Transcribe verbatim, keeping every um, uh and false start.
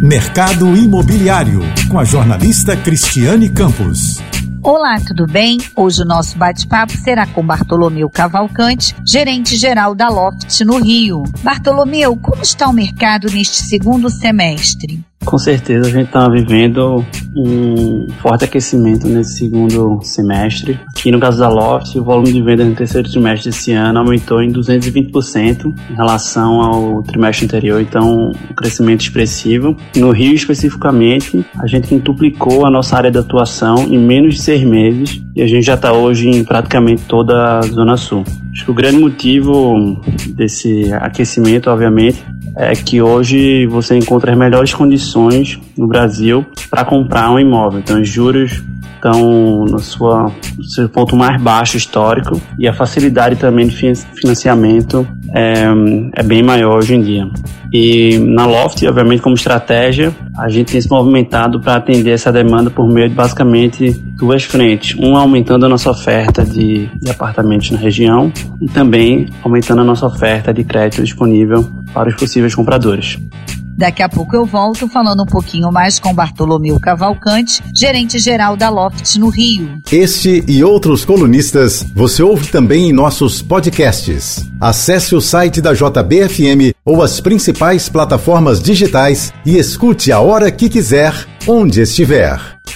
Mercado Imobiliário, com a jornalista Cristiane Campos. Olá, tudo bem? Hoje o nosso bate-papo será com Bartolomeu Cavalcante, gerente-geral da Loft no Rio. Bartolomeu, como está o mercado neste segundo semestre? Com certeza a gente está vivendo um forte aquecimento nesse segundo semestre. Aqui no caso da Loft, o volume de vendas no terceiro trimestre desse ano aumentou em duzentos e vinte por cento em relação ao trimestre anterior, então um crescimento expressivo. No Rio especificamente, a gente quintuplicou a nossa área de atuação em menos de seis meses e a gente já está hoje em praticamente toda a Zona Sul. Acho que o grande motivo desse aquecimento, obviamente, é que hoje você encontra as melhores condições no Brasil para comprar um imóvel. Então, os juros estão no, sua, no seu ponto mais baixo histórico e a facilidade também de financiamento é, é bem maior hoje em dia. E na Loft, obviamente, como estratégia, a gente tem se movimentado para atender essa demanda por meio de basicamente duas frentes. Uma, aumentando a nossa oferta de, de apartamentos na região e também aumentando a nossa oferta de crédito disponível para os possíveis compradores. Daqui a pouco eu volto falando um pouquinho mais com Bartolomeu Cavalcante, gerente-geral da Loft no Rio. Este e outros colunistas você ouve também em nossos podcasts. Acesse o site da J B F M ou as principais plataformas digitais e escute a hora que quiser, onde estiver.